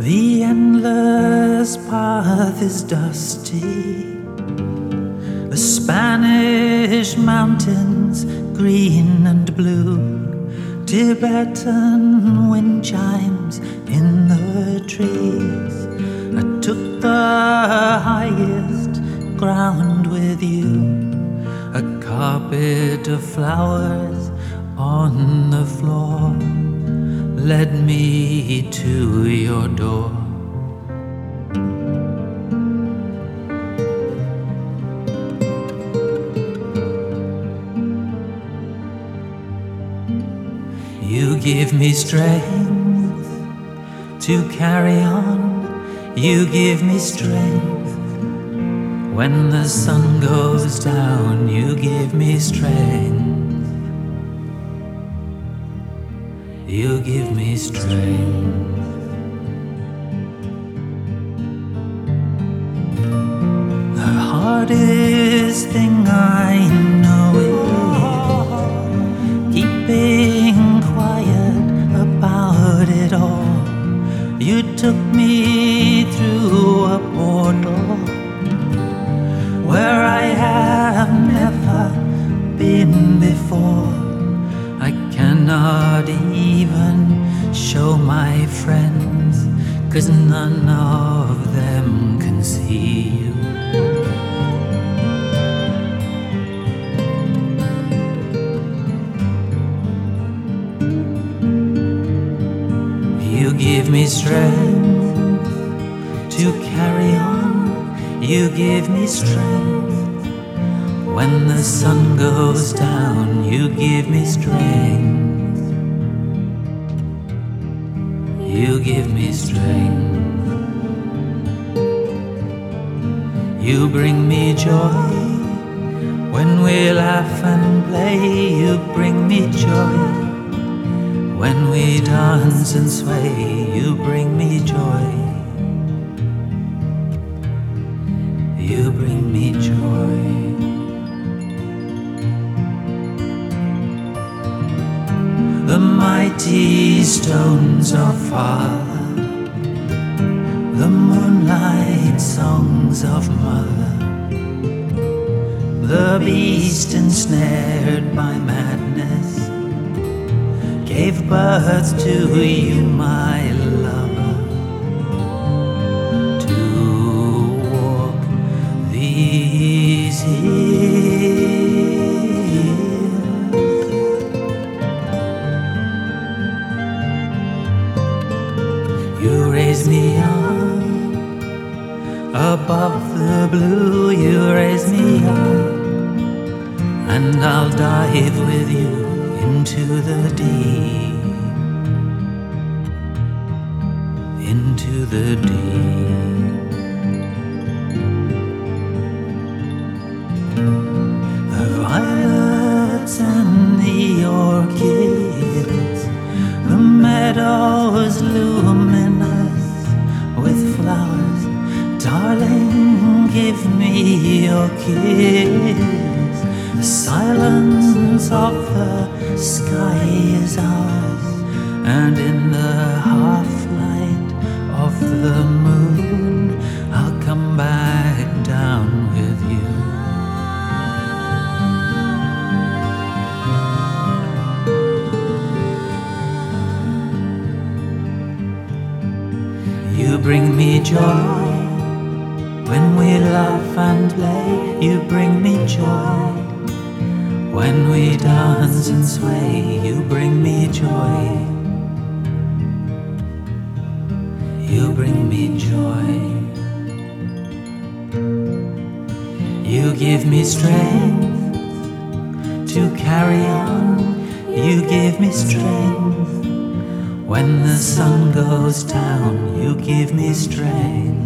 The endless path is dusty, the Spanish mountains green and blue, Tibetan wind chimes in the trees. I took the highest ground with you, a carpet of flowers on the floor led me to your door. You give me strength to carry on. You give me strength when the sun goes down. You give me strength. You give me strength. The hardest thing I know is keeping quiet about it all. You took me through a portal where I have never been before. I cannot even show my friends, 'cause none of them can see you. You give me strength to carry on. You give me strength when the sun goes down. You give me strength. You give me strength. You bring me joy when we laugh and play. You bring me joy when we dance and sway. You bring me joy. You bring me joy. The mighty stones of Father, the moonlight songs of Mother, the beast ensnared by madness gave birth to you, my lover, to walk these hills. You raise me up above the blue. You raise me up, and I'll dive with you into the deep, into the deep. The violets and the orchids, the meadows luminous with flowers. Darling, give me your kiss. The silence of the sky is ours, and in the half-light of the moon I'll come back down with you. You bring me joy when we laugh and play. You bring me joy when we dance and sway. You bring me joy. You bring me joy. You give me strength to carry on. You give me strength when the sun goes down. You give me strength.